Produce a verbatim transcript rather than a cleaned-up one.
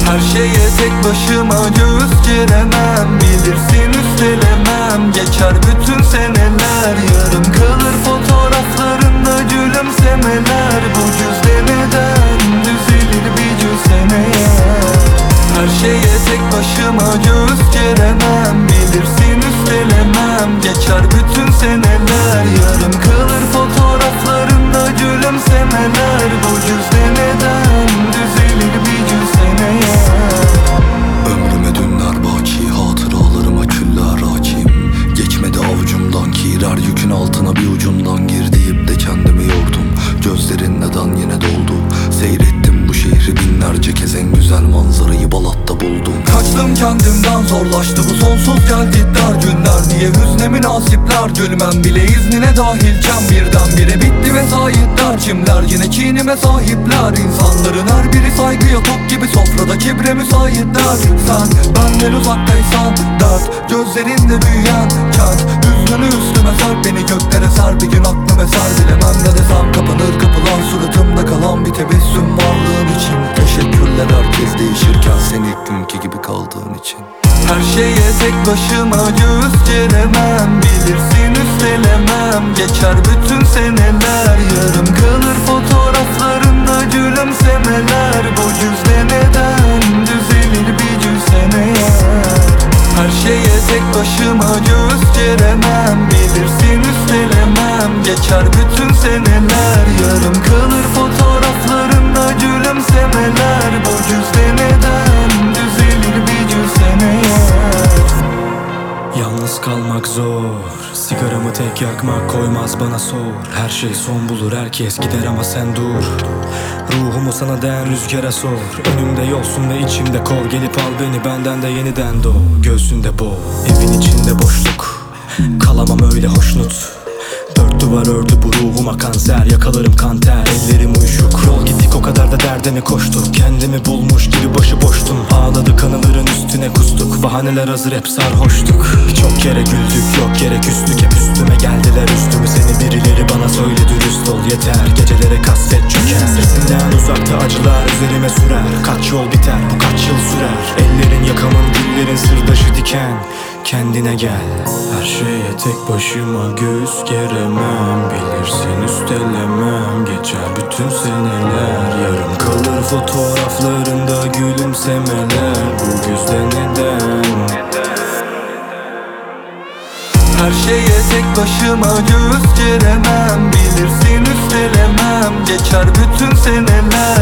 Her şeye tek başıma göğüs geremem. Bilirsin üstelemem. Geçer bütün seneler, yarım kalır fotoğraflarında gülümsemeler. Bu cüzde neden düzelir bir gün seneye? Her şeye tek başıma göğüs geremem. Bilirsin üstelemem. Geçer bütün seneler, yarım kalır fotoğraflarında gülümsemeler. Bu cüzde neden düzelir bir gün seneye? Ömrüme dünler baki, hatıralarıma küller hakim. Geçmedi avucumdan kirer, yükün altına bir ucundan gir deyip de kendimi yordum. Gözlerin neden yine doldu? Seyrettim bu şehri binlerce kez, en güzel manzarayı Balat'ta buldum. Kaçtım kendimden, zorlaştı bu sonsuz geldi dar günler. Niye hüzne münasipler, gülmem bile iznine dahilken birdenbire bitti vesayetler. Kimler yine kinime sahipler? İnsanların her biri saygıya tok gibi, sofrada kibre müsaitler. Sen benden uzaktaysan dert gözlerinde büyüyen kent. Hüznünü üstüme ser, beni göklere ser, bir gün aklım eser. Bilemem ne desem, kapanır kapılar, suratımda kalan bir tebessüm varlığın için. Teşekkürler herkes değişirken, sen ilk günkü gibi kaldığın için. Her şeye tek başıma göğüs geremem. Bilirsin üstelemem. Geçer bütün seneler, yarım kalır fotoğraflarında gülümsemeler. Bu cüzde neden düzelir bir gün seneye? Her şeye tek başıma göğüs geremem. Bilirsin üstelemem. Geçer bütün seneler, yarım kalır fotoğraflarında gülümsemeler. Bu cüzde neden düzelir bir gün seneye? Yalnız kalmak zor, sigaramı tek yakmak koymaz bana sor. Her şey son bulur, herkes gider ama sen dur. Ruhumu sana değen rüzgara sor. Önümde yolsun ve içimde kor. Gelip al beni, benden de yeniden doğ. Göğsünde boğ, evin içinde boşluk. Kalamam öyle hoşnut. Dört duvar ördü bu ruhuma kanser. Yakalarım kanter, ellerim uyuşuk. Yol gittik o kadar da derdine koştuk. Kendimi bulmuş gibi başıboştum. Ağladık anıların üstüne kustuk. Bahaneler hazır, hep sarhoştuk. Birçok kere güldük, yok yere küstük. Hep üstüme geldiler, üstümü seni birileri bana söyle dürüst ol yeter. Gecelere kasvet çöker, sesinden uzakta acılar üzerime sürer. Kaç yol biter, bu kaç yıl sürer. Ellerin yakamın, dillerin sırdaşı diken. Kendine gel. Her şeye tek başıma göğüs geremem. Bilirsin üstelemem. Geçer bütün seneler, yarım kalır fotoğraflarında gülümsemeler. Bu güzde neden? Her şeye tek başıma göğüs geremem. Bilirsin üstelemem. Geçer bütün seneler,